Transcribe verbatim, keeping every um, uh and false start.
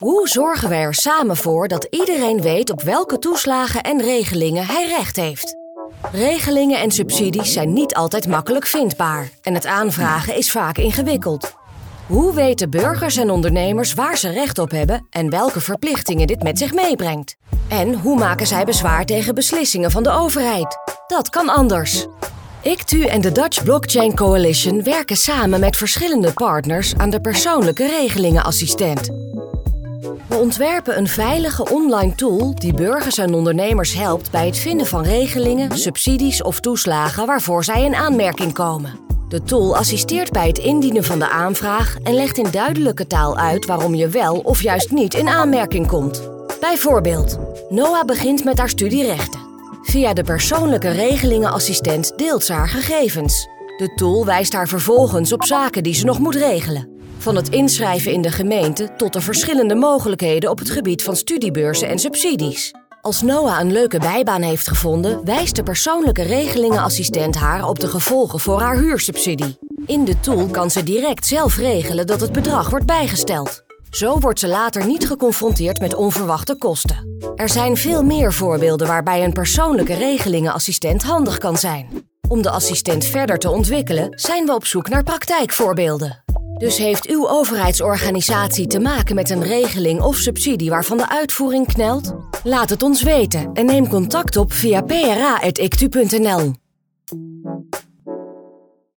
Hoe zorgen we er samen voor dat iedereen weet op welke toeslagen en regelingen hij recht heeft? Regelingen en subsidies zijn niet altijd makkelijk vindbaar en het aanvragen is vaak ingewikkeld. Hoe weten burgers en ondernemers waar ze recht op hebben en welke verplichtingen dit met zich meebrengt? En hoe maken zij bezwaar tegen beslissingen van de overheid? Dat kan anders. I C T U en de Dutch Blockchain Coalition werken samen met verschillende partners aan de persoonlijke regelingenassistent. We ontwerpen een veilige online tool die burgers en ondernemers helpt bij het vinden van regelingen, subsidies of toeslagen waarvoor zij in aanmerking komen. De tool assisteert bij het indienen van de aanvraag en legt in duidelijke taal uit waarom je wel of juist niet in aanmerking komt. Bijvoorbeeld, Noah begint met haar studie rechten. Via de persoonlijke regelingenassistent deelt ze haar gegevens. De tool wijst haar vervolgens op zaken die ze nog moet regelen. Van het inschrijven in de gemeente tot de verschillende mogelijkheden op het gebied van studiebeurzen en subsidies. Als Noah een leuke bijbaan heeft gevonden, wijst de persoonlijke regelingenassistent haar op de gevolgen voor haar huursubsidie. In de tool kan ze direct zelf regelen dat het bedrag wordt bijgesteld. Zo wordt ze later niet geconfronteerd met onverwachte kosten. Er zijn veel meer voorbeelden waarbij een persoonlijke regelingenassistent handig kan zijn. Om de assistent verder te ontwikkelen, zijn we op zoek naar praktijkvoorbeelden. Dus heeft uw overheidsorganisatie te maken met een regeling of subsidie waarvan de uitvoering knelt? Laat het ons weten en neem contact op via p r a punt i c t u punt n l.